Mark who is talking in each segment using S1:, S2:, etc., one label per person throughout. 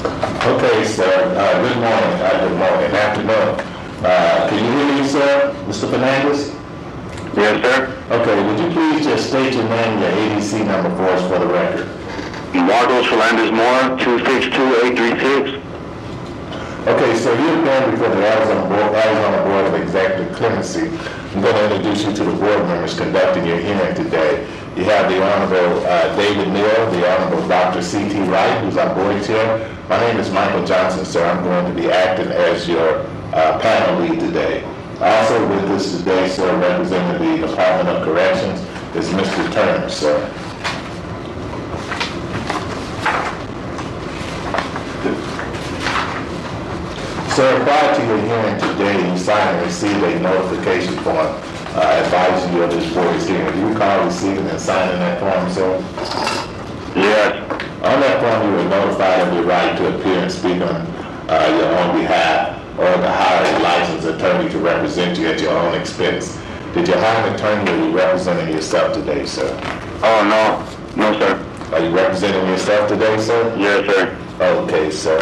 S1: Okay, sir. Good morning. Good morning. Afternoon. Can you hear me, sir? Mr. Fernandez?
S2: Yes, sir.
S1: Okay, would you please just state your name and your ADC number for us for the record?
S2: Marcos Fernandez Moore, 262836.
S1: Okay, so you've been before the Arizona Board of Executive Clemency. I'm going to introduce you to the board members conducting your hearing today. You have the Honorable David Neal, the Honorable Dr. C.T. Wright, who's our board chair. My name is Michael Johnson, sir. I'm going to be acting as your panel lead today. Also with us today, sir, representing the Department of Corrections, is Mr. Turner, sir. Sir, prior to your hearing today, you signed and received a notification form advising you of this board's hearing. Do you recall receiving and signing that form, sir?
S2: Yes.
S1: On that form, you were notified of your right to appear and speak on your own behalf or to hire a licensed attorney to represent you at your own expense. Did you hire an attorney or are you representing yourself today, sir?
S2: Oh, no. No, sir.
S1: Are you representing yourself today, sir?
S2: Yes, sir.
S1: Okay, sir.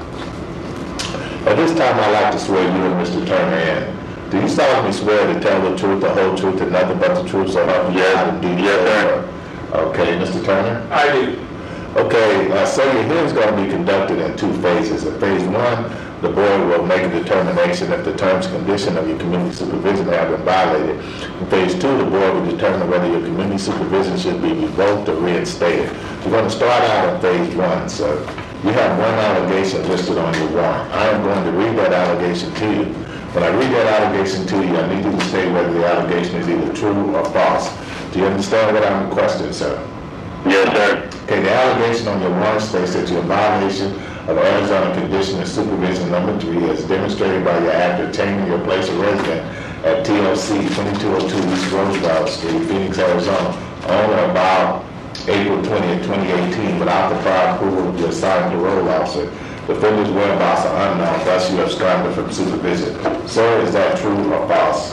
S1: At this time, I'd like to swear you and Mr. Turner in. Do you solemnly swear to tell the truth, the whole truth, and nothing but the truth, so help you God indeed?
S2: Yes, sir.
S1: Okay, Mr. Turner?
S3: I do.
S1: Okay, so your hearing is going to be conducted in two phases. In phase one, the board will make a determination if the terms and conditions of your community supervision have been violated. In phase two, the board will determine whether your community supervision should be revoked or reinstated. We're going to start out in phase one, sir. You have one allegation listed on your warrant. I am going to read that allegation to you. When I read that allegation to you, I need you to say whether the allegation is either true or false. Do you understand what I'm requesting, sir?
S2: Yes, sir.
S1: Okay, the allegation on your warrant states that you're in violation of Arizona Condition of Supervision Number 3 as demonstrated by your act obtaining your place of residence at TLC 2202 East Roosevelt Street, Phoenix, Arizona, on or about April 20th, 2018, without the prior approval of your assigned parole officer. The offender's whereabouts are unknown, thus you absconded from supervision. Sir, is that true or false?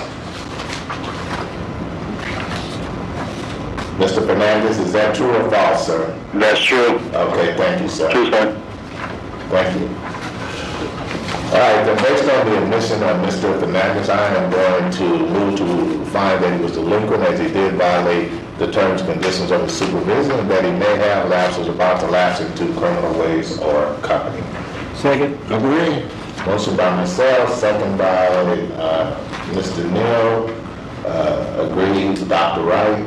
S1: Mr. Fernandez, is that true or false, sir?
S2: That's true.
S1: Okay, thank you, sir.
S2: True, sir.
S1: Thank you. All right, then based on the admission of Mr. Fernandez, I am going to move to find that he was delinquent as he did violate the terms and conditions of his supervision and that he may have lapsed or is about to lapse into criminal ways or company.
S3: Second.
S1: Agree. Motion by myself, second by Mr. Neal. Agreed. Dr. Wright.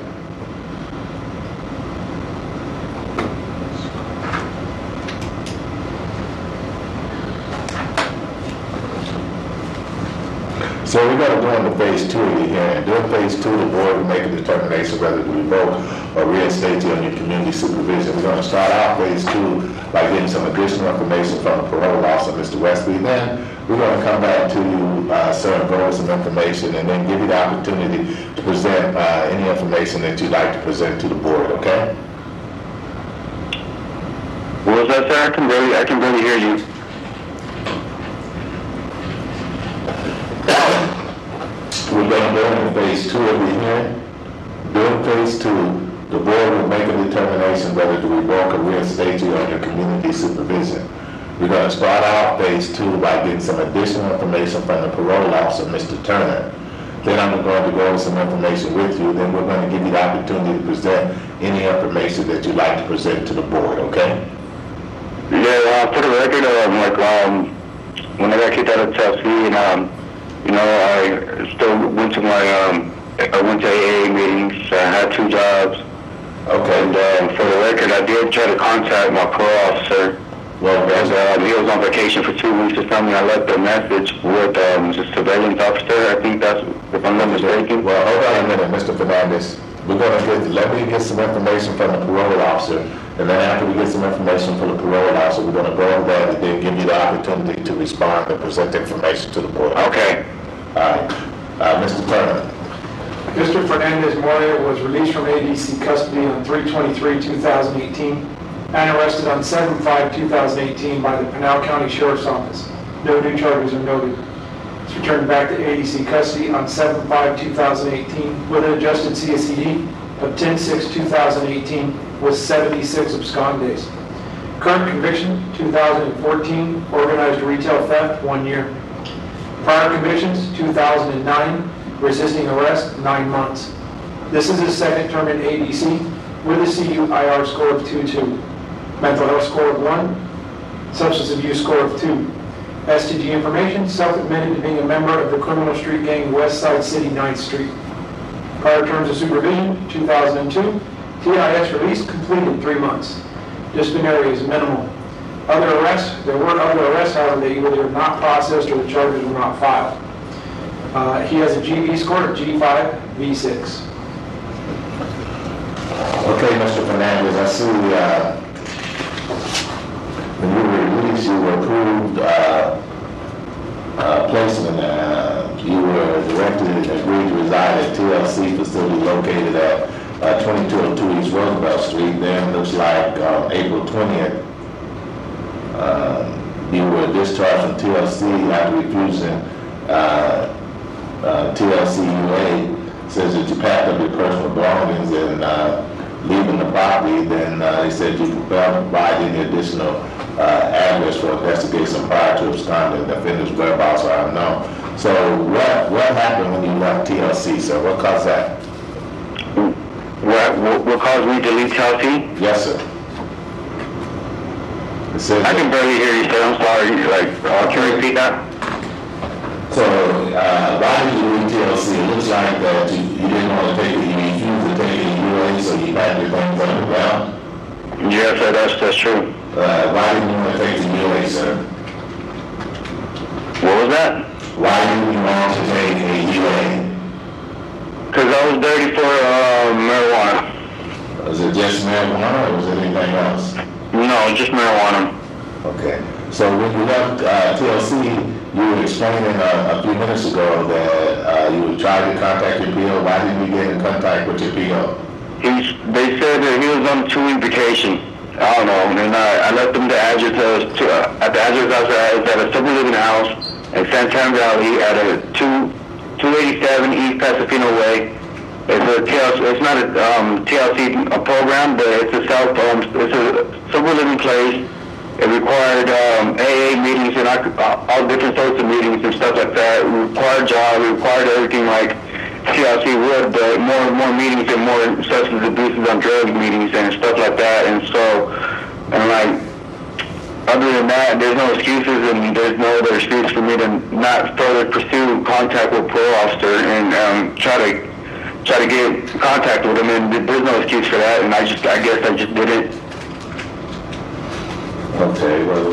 S1: So we're going to go into phase two of your hearing. During phase two, the board will make a determination whether to revoke or reinstate you on your community supervision. We're going to start out phase two by getting some additional information from the parole officer, Mr. Westby. Then we're going to come back to you, sir, and go over some information and then give you the opportunity to present any information that you'd like to present to the board, okay?
S2: What was that, sir? I can barely hear you.
S1: We're going to go into phase two of the hearing. During phase two, the board will make a determination whether to revoke or reinstate you on your community supervision. We're going to start out phase two by getting some additional information from the parole officer, Mr. Turner. Then I'm going to go over some information with you. Then we're going to give you the opportunity to present any information that you'd like to present to the board, okay?
S2: Yeah, for the record, when I got kicked out of TLC and I still went to AA meetings. I had 2 jobs.
S1: Okay.
S2: And for the record, I did try to contact my parole officer.
S1: Well,
S2: He was on vacation for 2 weeks to tell me I left a message with the surveillance officer. I think that's, if I'm not mistaken.
S1: Well, hold on a minute, Mr. Fernandez. We're going to let me get some information from the parole officer, and then after we get some information from the parole officer, we're going to go over that and then give you the opportunity to respond and present information to the board.
S2: Okay.
S1: All right. Mr. Turner.
S3: Mr. Fernandez Moria was released from ADC custody on 3/23/2018 and arrested on 7/5/2018 by the Pinal County Sheriff's Office. No new charges are noted. He was returned back to ADC custody on 7/5/2018 with an adjusted CSED of 10/6/2018 with 76 abscond days. Current conviction, 2014, organized retail theft, 1 year. Prior convictions, 2009, resisting arrest, 9 months. This is his second term in ADC with a CUIR score of 2.2, mental health score of 1, substance abuse score of 2. STG information, self-admitted to being a member of the criminal street gang West Side City 9th Street. Prior terms of supervision, 2002, TIS release completed 3 months. Disciplinary is minimal. Other arrests, there were other arrests, however, they either were not processed or the charges were not filed. He has a GV score of G5, V6.
S1: Okay, Mr. Fernandez, I see when you were released, you were approved placement. You were directed and agreed to reside at TLC facility located at 2202 East Roosevelt Street. Then it looks like April 20th, you were discharged from TLC after refusing TLC UA. Says that you packed up your personal belongings and leaving the property. Then they said you provide any additional address for investigation prior to absconding. The offender's whereabouts are unknown. So what happened when you left TLC, sir? What caused that?
S2: What caused me to leave TLC?
S1: Yes, sir. It says
S2: I can barely hear you, sir. I'm sorry. Can you repeat that?
S1: So, why did you leave TLC? It looks like that you didn't want to take it, you refused to take it in UA, so you packed your things underground?
S2: Yes, sir, that's true.
S1: Why didn't you want to take the UA, sir?
S2: What was that?
S1: Why didn't you want to take a UA?
S2: Because I was dirty for marijuana.
S1: Was it just marijuana or was it anything else?
S2: No, just marijuana.
S1: Okay. So when you left TLC, you were explaining a few minutes ago that you would try to contact your PO. Why didn't you get in contact with your PO?
S2: They said that he was on a 2-week vacation. I don't know, and I left them the address at the address I was at a sober living house in Santana Valley at a 287 East Pasadena Way. It's not a TLC program, but it's a sober living place. It required AA meetings and all different sorts of meetings and stuff like that. It required job, it required everything like TLC would, but more meetings and more substance abuses on drug meetings and stuff like that. And so, other than that, there's no excuses and there's no other excuse for me to not further pursue contact with parole officer and try to get contact with him. And there's no excuse for that. And I guess I just didn't.
S1: Okay, well,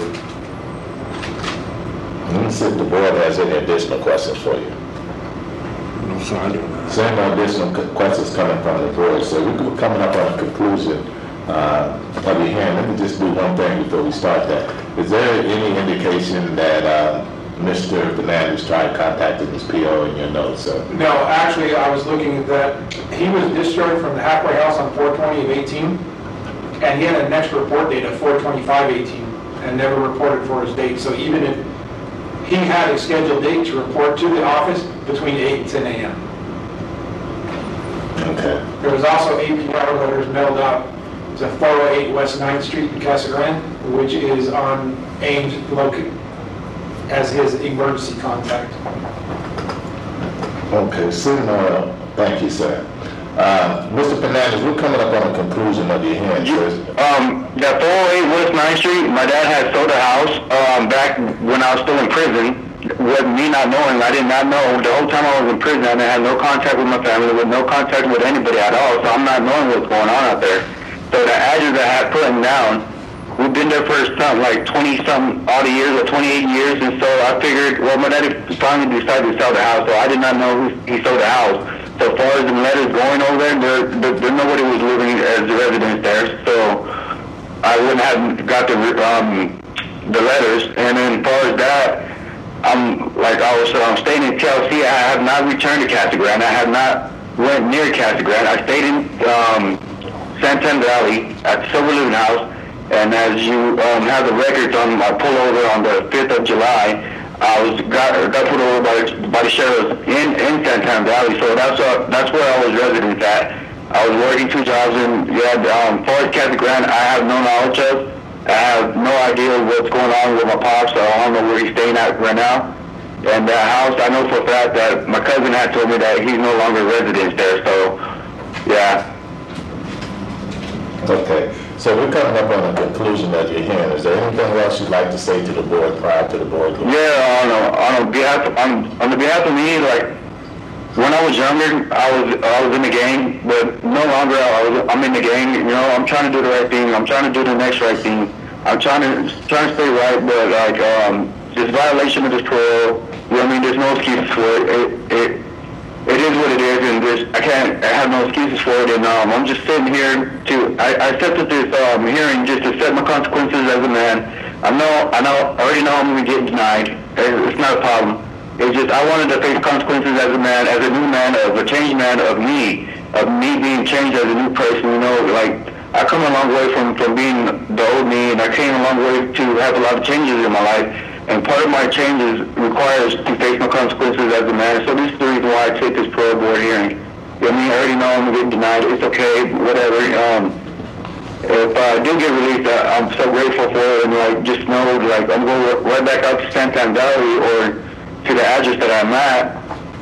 S1: let me see if the board has any additional questions for you.
S4: No, sir, I do not.
S1: So no additional questions coming from the board. So we're coming up on a conclusion of your hearing. Let me just do one thing before we start that. Is there any indication that Mr. Fernandez tried contacting his PO in your notes, sir?
S3: No, actually, I was looking at that. He was discharged from the halfway house on 4/20/18, and he had a next report date of 4/25/18 and never reported for his date. So even if he had a scheduled date to report to the office between 8 and 10 a.m.
S1: Okay.
S3: There was also APR letters mailed out to 408 West 9th Street in Casa Grande, which is on Ames as his emergency contact.
S1: Okay, thank you, sir. Mr. Fernandez, we're coming up on the conclusion of your hearing, sir.
S2: That 408 West 9th Street, my dad had sold a house back when I was still in prison. With me not knowing, I did not know. The whole time I was in prison, I had no contact with my family, with no contact with anybody at all, so I'm not knowing what's going on out there. So the address I had put down, we've been there for something like 20-something odd years or 28 years, and so I figured, well, my dad finally decided to sell the house, so I did not know he sold the house. So far as the letters going over there nobody was living as the residents there, so I wouldn't have got the letters. And then as far as that, I'm staying in TLC. I have not returned to Casa Grande. I have not went near Casa Grande. I stayed in Santana Valley at the Silver Living House, and as you have the records on my pullover on the 5th of July, I got pulled over by the sheriff in Santana Valley, so that's where I was resident at. I was working 2 jobs, and as far as Casa Grande, I have no knowledge of. I have no idea what's going on with my pops. So I don't know where he's staying at right now. And that house, I know for a fact that my cousin had told me that he's no longer resident there. So, yeah.
S1: Okay, so we're coming up on the conclusion of your hearing. Is there anything else you'd like to say to the board prior to the board?
S2: Yeah, on the behalf of me, like when I was younger, I was in the gang, but no longer I'm in the gang. You know, I'm trying to do the right thing. I'm trying to do the next right thing. I'm trying to stay right, but like this violation of this parole. You know what I mean? There's no excuses for it. It is what it is, and I have no excuses for it. And I'm just sitting here I accepted this hearing just to set my consequences as a man. I already know I'm going to get denied. It's not a problem. It's just I wanted to face consequences as a man, as a new man, of a changed man, of me being changed as a new person. You know, like I come a long way from being the old me, and I came a long way to have a lot of changes in my life. And part of my changes requires to face my consequences as a man. So this is the reason why I take this parole board hearing. You know what I mean? I already know I'm going to get denied. It's okay, whatever. If I do get released, I'm so grateful for it. And like, just know, like, I'm going right back out to Santan Valley or to the address that I'm at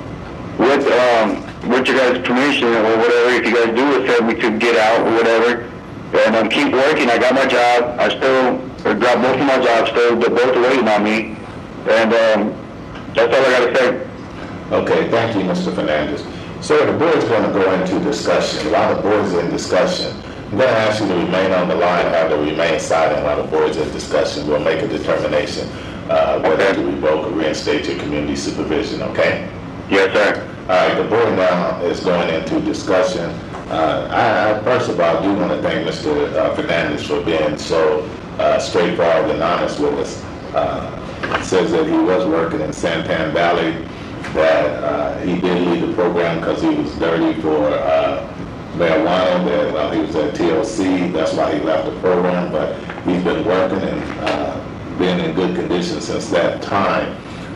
S2: with your guys' permission or whatever. If you guys do accept me to get out or whatever. And keep working. I got my job. I got both of my jobs still. They're both waiting on me. And that's all I got to say.
S1: Okay, thank you, Mr. Fernandez. So the board's going to go into discussion. While the board's in discussion, I'm going to ask you to remain on the line, have to remain silent while the board's in discussion. We'll make a determination whether to revoke or reinstate your community supervision, okay?
S2: Yes, sir.
S1: All right, the board now is going into discussion. I first of all do want to thank Mr. Fernandez for being so straightforward and honest with us. Says that he was working in Santan Valley, that he did leave the program because he was dirty for marijuana, that while he was at TLC, that's why he left the program, but he's been working and been in good condition since that time.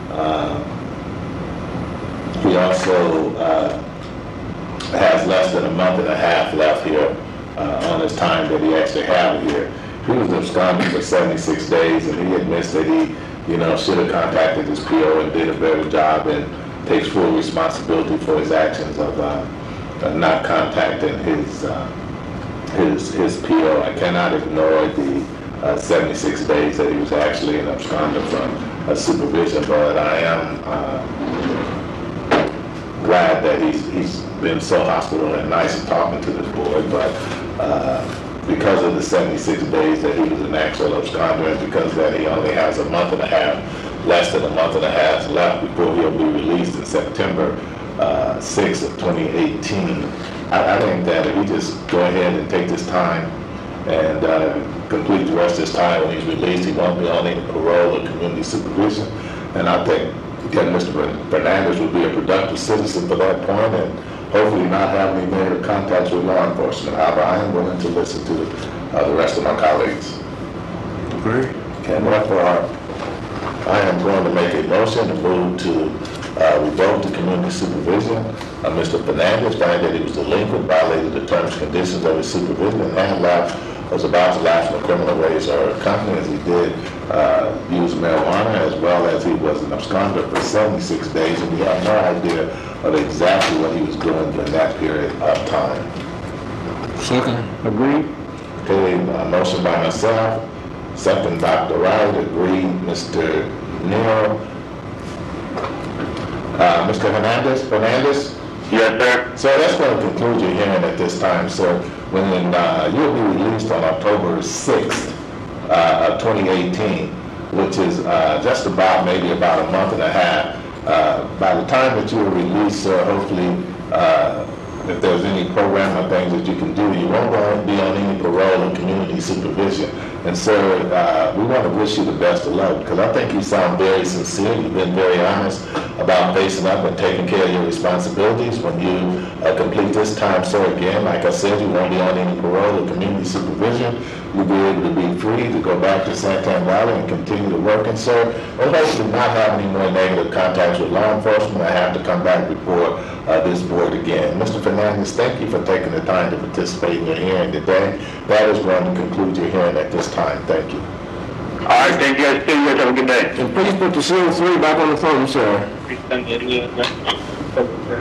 S1: He also has less than a month and a half left here on his time that he actually had here. He was absconding for 76 days, and he admits that he, should have contacted his PO and did a better job, and takes full responsibility for his actions of not contacting his PO. I cannot ignore the 76 days that he was actually an absconder from supervision, but I am glad that he's been so hospitable and nice and talking to this board, but because of the 76 days that he was an actual absconder, and because that he only has a month and a half, less than a month and a half left before he'll be released in September 6th of 2018, I think that if he just go ahead and take this time and complete the rest of his time when he's released, he won't be on any parole or community supervision, and I think Mr. Fernandez will be a productive citizen for that point, and hopefully not have any negative contacts with law enforcement. However, I am willing to listen to the rest of my colleagues.
S4: Great.
S1: And therefore, I am going to make a motion to move to revoke the community supervision of Mr. Fernandez, finding that he was delinquent, violated the terms and conditions of his supervision, and was about to lapse from criminal ways or company, as he did use marijuana, as well as he was an absconder for 76 days, and we have no idea of exactly what he was doing during that period of time.
S4: Second.
S1: Agreed. Okay, motion by myself, second Dr. Wright, agreed, Mr. Neal. Mr. Fernandez?
S2: Yes, sir.
S1: So that's going to conclude your hearing at this time, sir. When you'll be released on October 6th of 2018, which is just maybe about a month and a half. By the time that you're released, sir, hopefully, if there's any program or things that you can do, you won't be on any parole or community supervision. And sir, we want to wish you the best of luck, because I think you sound very sincere. You've been very honest about facing up and taking care of your responsibilities. When you complete this time, sir, again, like I said, you won't be on any parole or community supervision. You'll be able to be free to go back to Santan Valley and continue to work, and sir, and hopefully not have any more negative contacts with law enforcement. I have to come back before this board again. Mr. Fernandez, thank you for taking the time to participate in your hearing today. That is going to conclude your hearing at this time. time. Thank you.
S2: All right, thank you guys. You guys have a good day.
S5: And please put the CO3 back on the phone, sir.